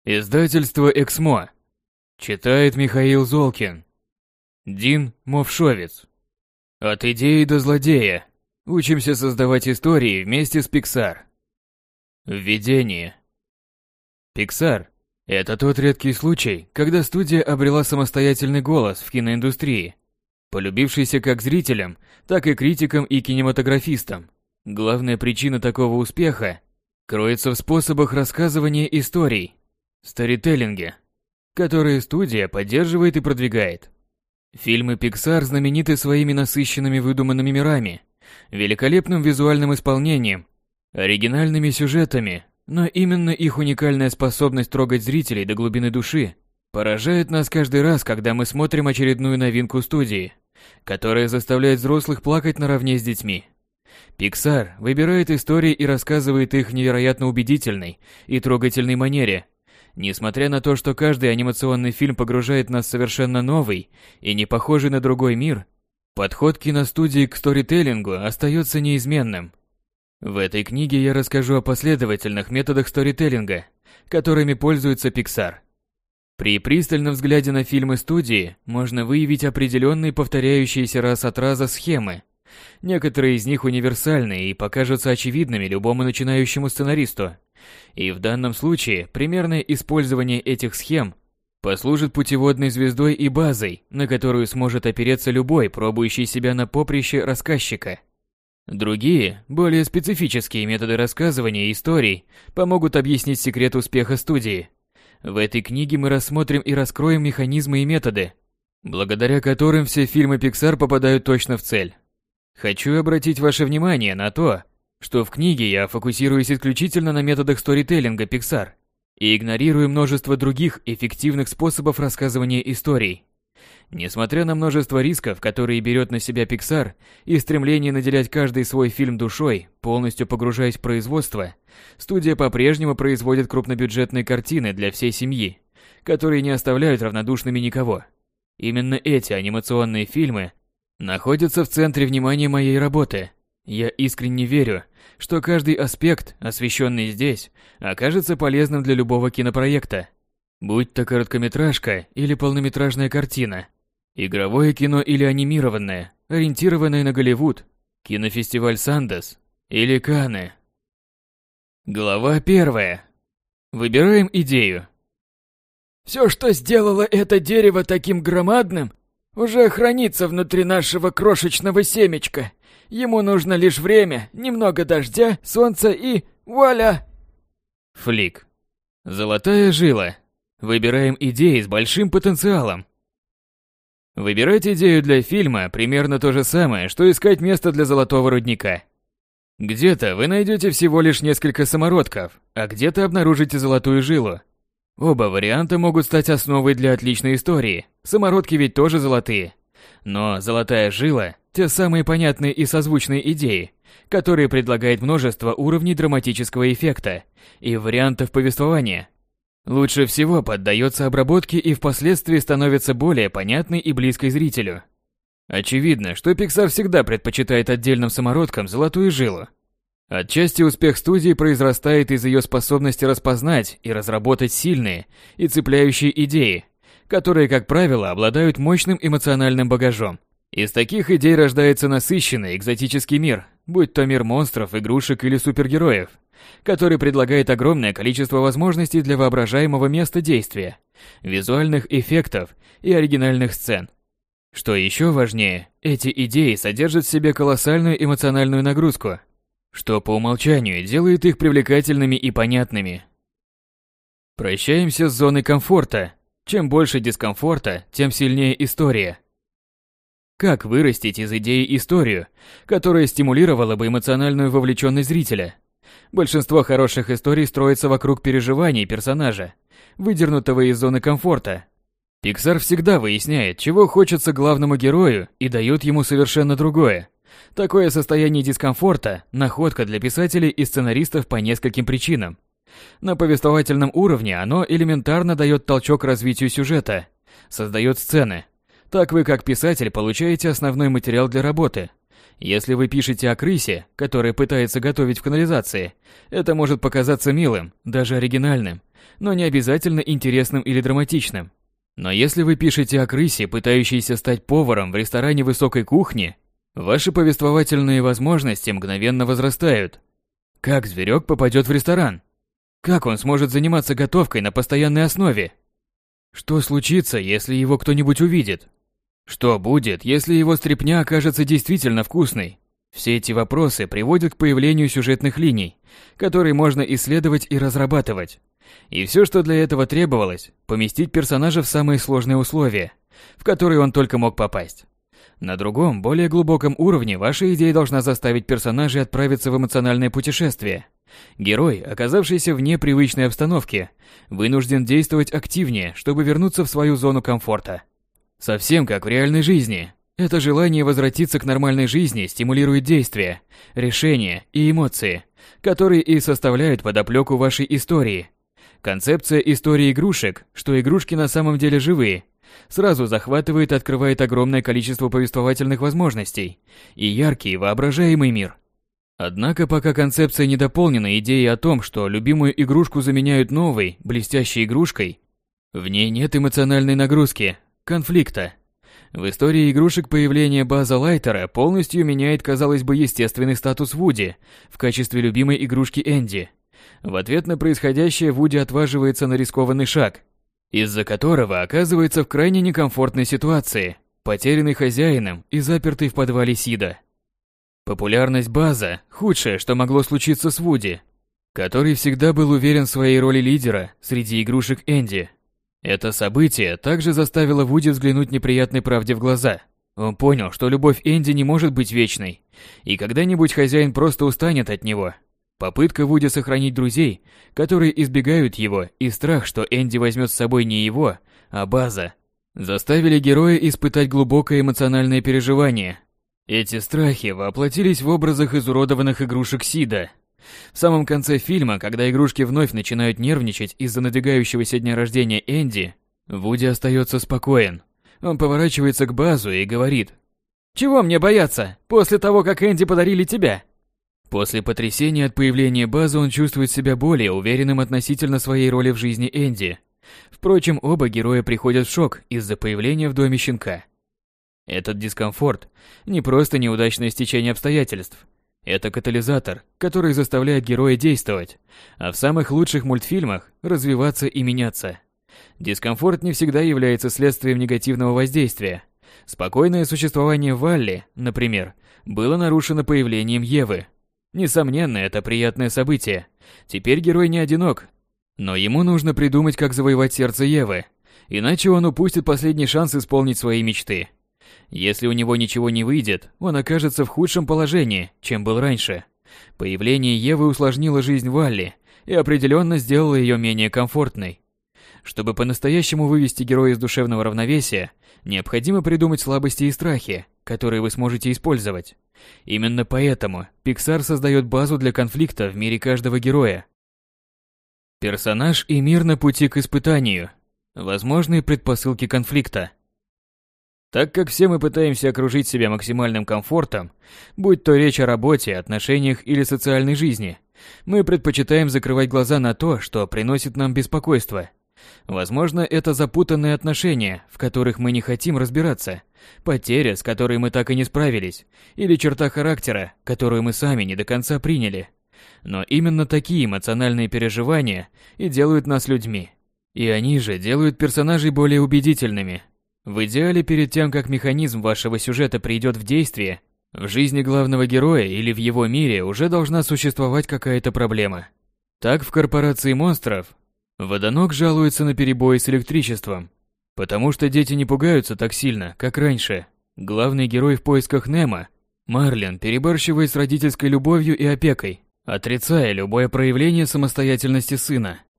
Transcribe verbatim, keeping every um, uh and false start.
Издательство «Эксмо». Читает Михаил Золкин. Дин Мовшовец. От идеи до злодея. Учимся создавать истории вместе с Pixar. Введение. Pixar – это тот редкий случай, когда студия обрела самостоятельный голос в киноиндустрии, полюбившийся как зрителям, так и критикам и кинематографистам. Главная причина такого успеха кроется в способах рассказывания историй, сторителлинге, которые студия поддерживает и продвигает. Фильмы Pixar знамениты своими насыщенными выдуманными мирами, великолепным визуальным исполнением, оригинальными сюжетами, но именно их уникальная способность трогать зрителей до глубины души поражает нас каждый раз, когда мы смотрим очередную новинку студии, которая заставляет взрослых плакать наравне с детьми. Pixar выбирает истории и рассказывает их в невероятно убедительной и трогательной манере. Несмотря на то, что каждый анимационный фильм погружает нас в совершенно новый и не похожий на другой мир, подход киностудии к сторителлингу остается неизменным. В этой книге я расскажу о последовательных методах сторителлинга, которыми пользуется Pixar. При пристальном взгляде на фильмы студии можно выявить определенные повторяющиеся раз от раза схемы. Некоторые из них универсальны и покажутся очевидными любому начинающему сценаристу. И в данном случае примерное использование этих схем послужит путеводной звездой и базой, на которую сможет опереться любой, пробующий себя на поприще рассказчика. Другие, более специфические методы рассказывания историй помогут объяснить секрет успеха студии. В этой книге мы рассмотрим и раскроем механизмы и методы, благодаря которым все фильмы Pixar попадают точно в цель. Хочу обратить ваше внимание на то, что в книге я фокусируюсь исключительно на методах сторителлинга Pixar и игнорирую множество других эффективных способов рассказывания историй. Несмотря на множество рисков, которые берет на себя Pixar, и стремление наделять каждый свой фильм душой, полностью погружаясь в производство, студия по-прежнему производит крупнобюджетные картины для всей семьи, которые не оставляют равнодушными никого. Именно эти анимационные фильмы находятся в центре внимания моей работы. Я искренне верю, что каждый аспект, освещенный здесь, окажется полезным для любого кинопроекта. Будь то короткометражка или полнометражная картина, игровое кино или анимированное, ориентированное на Голливуд, кинофестиваль Санденс или Канны. Глава первая. Выбираем идею. Все, что сделало это дерево таким громадным, уже хранится внутри нашего крошечного семечка. Ему нужно лишь время, немного дождя, солнца и вуаля! Флик. Золотая жила. Выбираем идеи с большим потенциалом. Выбирать идею для фильма примерно то же самое, что искать место для золотого рудника. Где-то вы найдете всего лишь несколько самородков, а где-то обнаружите золотую жилу. Оба варианта могут стать основой для отличной истории. Самородки ведь тоже золотые. Но золотая жила – те самые понятные и созвучные идеи, которые предлагают множество уровней драматического эффекта и вариантов повествования. Лучше всего поддается обработке и впоследствии становится более понятной и близкой зрителю. Очевидно, что Pixar всегда предпочитает отдельным самородкам золотую жилу. Отчасти успех студии произрастает из ее способности распознать и разработать сильные и цепляющие идеи, которые, как правило, обладают мощным эмоциональным багажом. Из таких идей рождается насыщенный экзотический мир, будь то мир монстров, игрушек или супергероев, который предлагает огромное количество возможностей для воображаемого места действия, визуальных эффектов и оригинальных сцен. Что еще важнее, эти идеи содержат в себе колоссальную эмоциональную нагрузку, что по умолчанию делает их привлекательными и понятными. Прощаемся с зоной комфорта. Чем больше дискомфорта, тем сильнее история. Как вырастить из идеи историю, которая стимулировала бы эмоциональную вовлеченность зрителя? Большинство хороших историй строится вокруг переживаний персонажа, выдернутого из зоны комфорта. Pixar всегда выясняет, чего хочется главному герою, и дает ему совершенно другое. Такое состояние дискомфорта – находка для писателей и сценаристов по нескольким причинам. На повествовательном уровне оно элементарно дает толчок развитию сюжета, создает сцены. Так вы, как писатель, получаете основной материал для работы. Если вы пишете о крысе, которая пытается готовить в канализации, это может показаться милым, даже оригинальным, но не обязательно интересным или драматичным. Но если вы пишете о крысе, пытающейся стать поваром в ресторане высокой кухни, ваши повествовательные возможности мгновенно возрастают. Как зверек попадет в ресторан? Как он сможет заниматься готовкой на постоянной основе? Что случится, если его кто-нибудь увидит? Что будет, если его стряпня окажется действительно вкусной? Все эти вопросы приводят к появлению сюжетных линий, которые можно исследовать и разрабатывать. И все, что для этого требовалось, поместить персонажа в самые сложные условия, в которые он только мог попасть. На другом, более глубоком уровне ваша идея должна заставить персонажей отправиться в эмоциональное путешествие. Герой, оказавшийся вне привычной обстановки, вынужден действовать активнее, чтобы вернуться в свою зону комфорта. Совсем как в реальной жизни. Это желание возвратиться к нормальной жизни стимулирует действия, решения и эмоции, которые и составляют подоплеку вашей истории. Концепция истории игрушек, что игрушки на самом деле живые, сразу захватывает и открывает огромное количество повествовательных возможностей и яркий воображаемый мир. Однако пока концепция не дополнена идеей о том, что любимую игрушку заменяют новой, блестящей игрушкой, в ней нет эмоциональной нагрузки, конфликта. В истории игрушек появление База Лайтера полностью меняет, казалось бы, естественный статус Вуди в качестве любимой игрушки Энди. В ответ на происходящее Вуди отваживается на рискованный шаг, из-за которого оказывается в крайне некомфортной ситуации, потерянный хозяином и запертый в подвале Сида. Популярность База – худшее, что могло случиться с Вуди, который всегда был уверен в своей роли лидера среди игрушек Энди. Это событие также заставило Вуди взглянуть неприятной правде в глаза. Он понял, что любовь Энди не может быть вечной, и когда-нибудь хозяин просто устанет от него. Попытка Вуди сохранить друзей, которые избегают его, и страх, что Энди возьмет с собой не его, а База, заставили героя испытать глубокое эмоциональное переживание. Эти страхи воплотились в образах изуродованных игрушек Сида. В самом конце фильма, когда игрушки вновь начинают нервничать из-за надвигающегося дня рождения Энди, Вуди остается спокоен. Он поворачивается к Базу и говорит: «Чего мне бояться, после того, как Энди подарили тебя?» После потрясения от появления База он чувствует себя более уверенным относительно своей роли в жизни Энди. Впрочем, оба героя приходят в шок из-за появления в доме щенка. Этот дискомфорт – не просто неудачное стечение обстоятельств. Это катализатор, который заставляет героя действовать, а в самых лучших мультфильмах – развиваться и меняться. Дискомфорт не всегда является следствием негативного воздействия. Спокойное существование Валли, например, было нарушено появлением Евы. Несомненно, это приятное событие. Теперь герой не одинок, но ему нужно придумать, как завоевать сердце Евы, иначе он упустит последний шанс исполнить свои мечты. Если у него ничего не выйдет, он окажется в худшем положении, чем был раньше. Появление Евы усложнило жизнь Валли и определенно сделало ее менее комфортной. Чтобы по-настоящему вывести героя из душевного равновесия, необходимо придумать слабости и страхи, которые вы сможете использовать. Именно поэтому Pixar создает базу для конфликта в мире каждого героя. Персонаж и мир на пути к испытанию. Возможные предпосылки конфликта. Так как все мы пытаемся окружить себя максимальным комфортом, будь то речь о работе, отношениях или социальной жизни, мы предпочитаем закрывать глаза на то, что приносит нам беспокойство. Возможно, это запутанные отношения, в которых мы не хотим разбираться, потеря, с которой мы так и не справились, или черта характера, которую мы сами не до конца приняли. Но именно такие эмоциональные переживания и делают нас людьми. И они же делают персонажей более убедительными. В идеале, перед тем, как механизм вашего сюжета придет в действие, в жизни главного героя или в его мире уже должна существовать какая-то проблема. Так в корпорации монстров Водонок жалуется на перебои с электричеством, потому что дети не пугаются так сильно, как раньше. Главный герой в поисках Немо, Марлин, перебарщивает с родительской любовью и опекой, отрицая любое проявление самостоятельности сына.